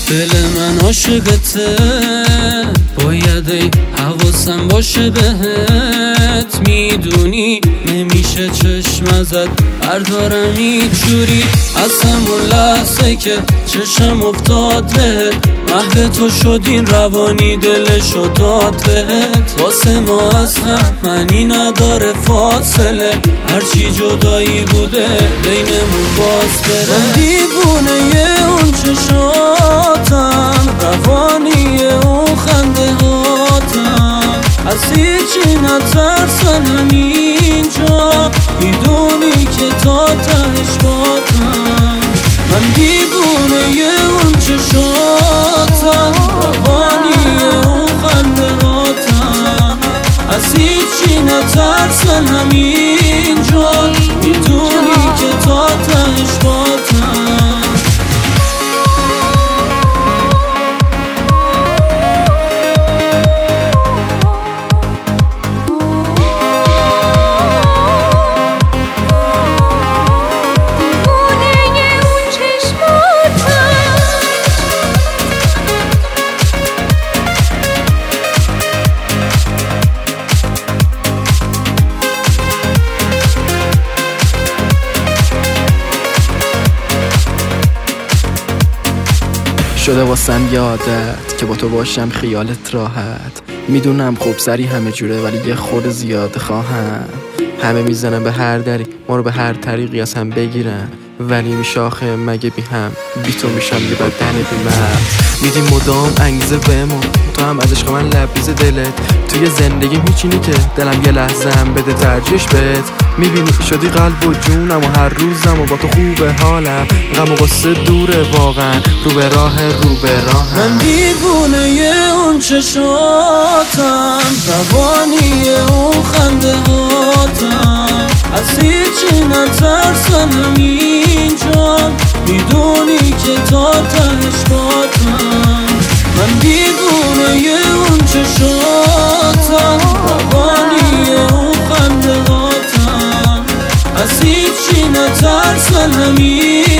دل من عاشقته، باید ای حواسم باشه بهت. میدونی نمیشه چشم ازت بردارم اینجوری. از همون لحظه که چشم افتاد بهت، محو تو شد این روانی دلشو داد بهت. واسه ما از هم معنی نداره فاصله، هرچی جدایی بوده بینمون باز بره. من دیوونه اون چشاتم، روانی اون خنده هاتم، از هیچی نترسنم اینجا، میدونی که تا تهش باتم. من دیوونه اون چشاتم، روانی اون خنده هاتم، از هیچی نترسنم اینجا، میدونی که تا تهش باتم. شده واسم یه عادت که با تو باشم خیالت راحت. میدونم خوب سری همه جوره ولی یه خورده زیاد خواهم. همه میزنن به هر دری، ما رو به هر طریقی از هم بگیرن، ولی میشاخه مگه بی هم بی تو میشم یه بدن بی من. میدی مدام انگیزه بهمون، تو هم از عشق من لبریز دلت. توی زندگی میچینی که دلم یه لحظه هم بده ترجیحش بهت. میبینی شدی قلب و جونم و هر روزم و با تو خوبه حالم. غم و غصه دوره واقعا، رو به راه من دیوونه اون چشاتم، روانی اون خنده هاتم، از هیچی نترسنم اینجا، میدونی که تا تهش باتم. من دیوونه اون چشاتم، روانی اون خنده هاتم، از هیچی نترسنم اینجا.